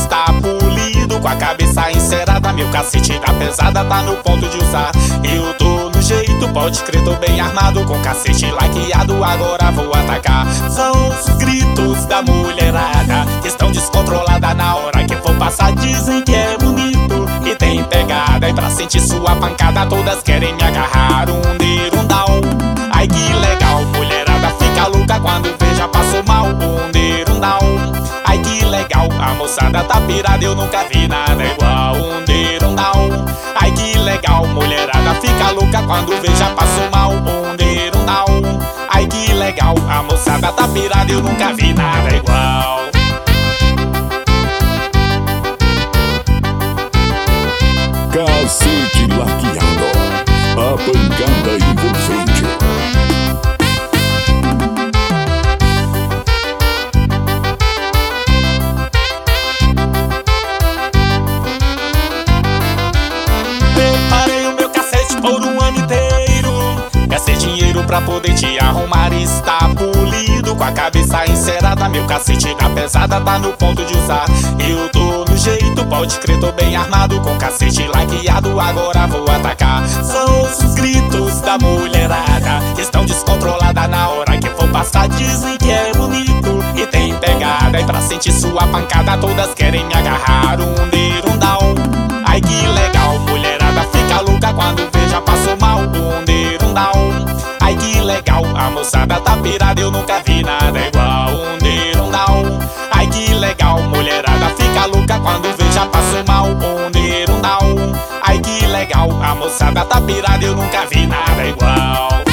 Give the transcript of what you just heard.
está polido, com a cabeça encerada, meu cacete da pesada tá no ponto de usar. Eu tô no jeito, pode crer, tô bem armado, com cacete laqueado, agora vou atacar. São os gritos da mulherada que estão descontrolada na hora que for passar. Dizem que é bonito e tem pegada, e pra sentir sua pancada todas querem me agarrar. Um derundão, ai que legal, mulherada fica louca quando veja passo mal. Um derundão, ai que legal, a moçada tá pirada, eu nunca vi nada igual. Um derundão, ai que legal, mulherada fica louca quando veja passo mal. Um derundão, ai que legal, a moçada tá pirada, eu nunca vi nada igual. Cacete laqueado, a pancada envolvente. Preparei o meu cacete por um ano inteiro, gastei dinheiro pra poder te arrumar. Está polido, com a cabeça encerada, meu cacete da pesada tá no ponto de usar. Eu tô no jeito, pode crer, tô bem armado, com cacete laqueado, agora vou atacar. São os gritos da mulherada que estão descontrolada na hora que for passar. Dizem que é bonito e tem pegada, e pra sentir sua pancada todas querem me agarrar. Um derundão, ai que legal, mulherada fica louca quando veja passo mal. Um derundão, ai que legal, a moçada tá pirada, eu nunca vi nada igual. Um derundão, ai que legal, mulherada fica louca quando veja passo mal. Um derundão, ai que legal, a moçada tá pirada, eu nunca vi nada igual.